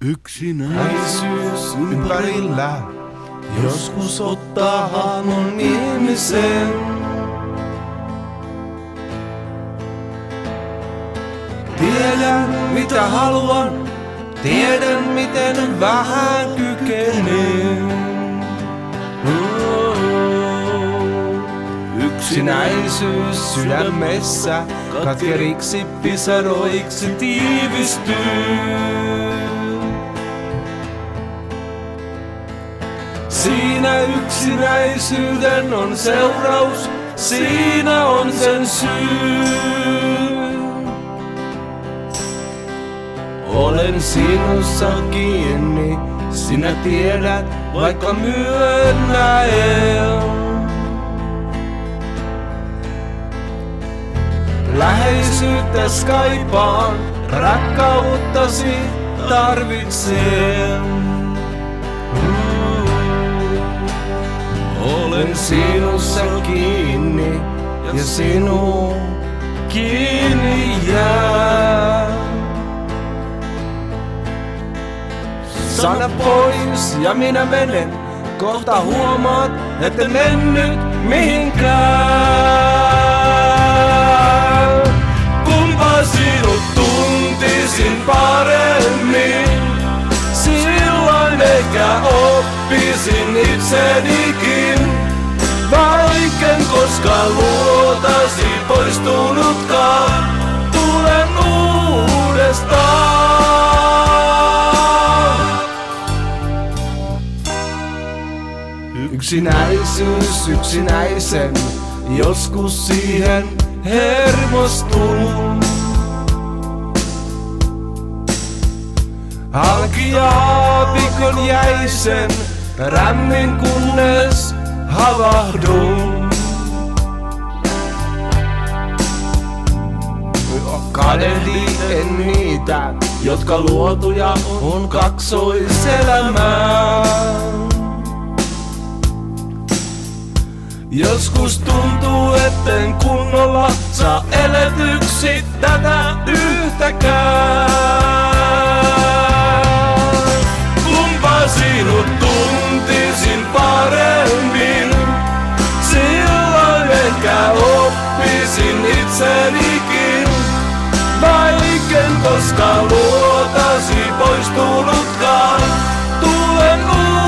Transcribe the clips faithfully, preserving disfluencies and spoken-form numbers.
Yksinäisyys ympärillä joskus ottaa hahmon ihmisen. Tiedän mitä haluan, tiedän miten vähän kykenen. Yksinäisyys sydämessä katkeriksi pisaroiksi tiivistyy. Siinä yksinäisyyden on seuraus, siinä on sen syy. Olen sinussa kiinni, sinä tiedät, vaikka myönnä en. Läheisyyttäs kaipaan, rakkauttasi tarvitsen. Olen sinussa kiinni ja sinuun kiinni jää. Sana pois ja minä menen, kohta huomaat, et mennyt mihinkään. Kumpa sinut tuntisin paremmin, silloin ehkä oppisin itsenikin. Vaiken koskaan luotasi poistunutkaan, tulen uudestaan. Yksinäisyys yksinäisen, joskus siihen hermostun. Halki aavikon jäisen, rämmin kunnes havahdun. Kadehdin en niitä, jotka luotuja on kaksoiselämään. Joskus tuntuu, etten kunnolla saa eletyksi tätä yhtäkään. Kumpa sinut tuntisin paremmin, silloin ehkä oppisin itsenikin. Vaiken koskaan luotasi poistunutkaan, tulen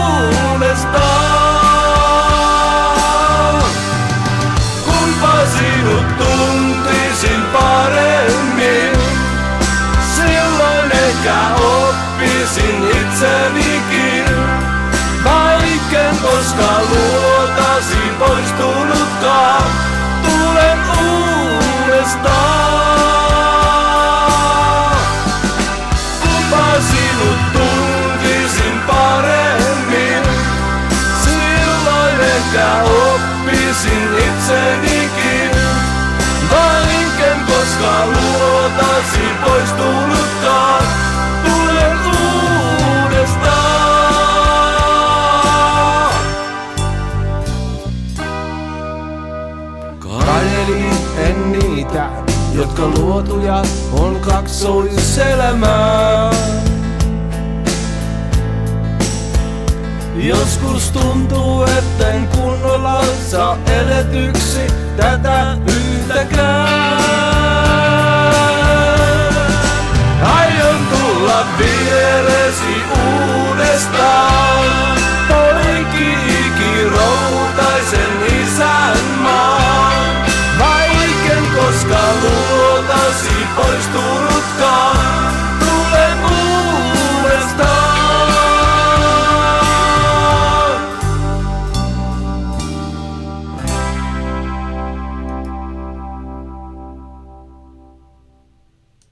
uudestaan. Kumpa sinut tuntisin paremmin, silloin ehkä oppisin itsenikin. Vaiken koskaan luotasi poistunutkaan, tulen uudestaan. Kumpa sinut tuntisin paremmin, silloin ehkä oppisin itsenikin. Vaiken koskaan luotasi poistunutkaan, tulen uudestaan. Kadelin en niitä, jotka luotuja on kaksoiselämään. Joskus tuntuu, etten kunnolla saa eletyksi tätä yhtäkään. Aion tulla vieresi